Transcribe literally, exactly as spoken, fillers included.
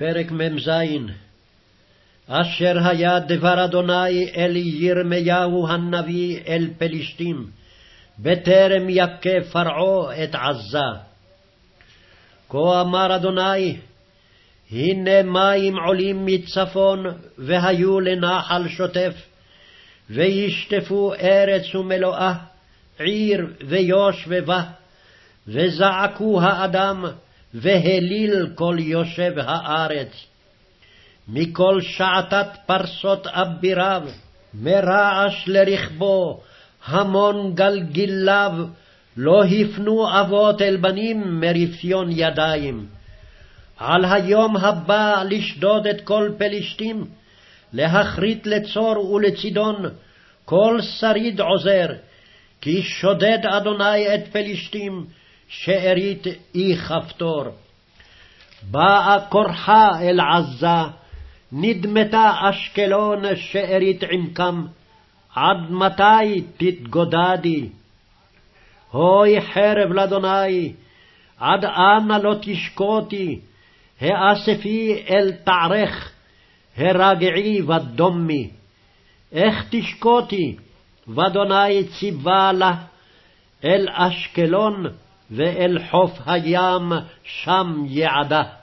פרק מ"ז. אשר היה דבר אדוני אל ירמיהו הנביא אל פלישתים, בטרם יכה פרעה את עזה. כה אמר אדוני, הנה מים עולים מצפון, והיו לנחל שוטף, וישטפו ארץ ומלואה, עיר ויושבי בה, וזעקו האדם, והליל כל יושב הארץ. מכל שעתת פרסות אביריו, מרעש לרכבו, המון גלגיליו, לא הפנו אבות אל בנים מרפיון ידיים. על היום הבא לשדוד את כל פלישתים, להכרית לצור ולצידון, כל שריד עוזר, כי שודד אדוני את פלישתים, שארית אי כפתור. באה כורחה אל עזה, נדמתה אשקלון שארית עמקם, עד מתי תתגודדי? הוי חרב לאדוני, עד אנה לא תשקוטי? האספי אל תערך, הרגעי ודומי. איך תשקוטי? ואדוני ציווה לה, אל אשקלון ואל חוף הים שם יעדה.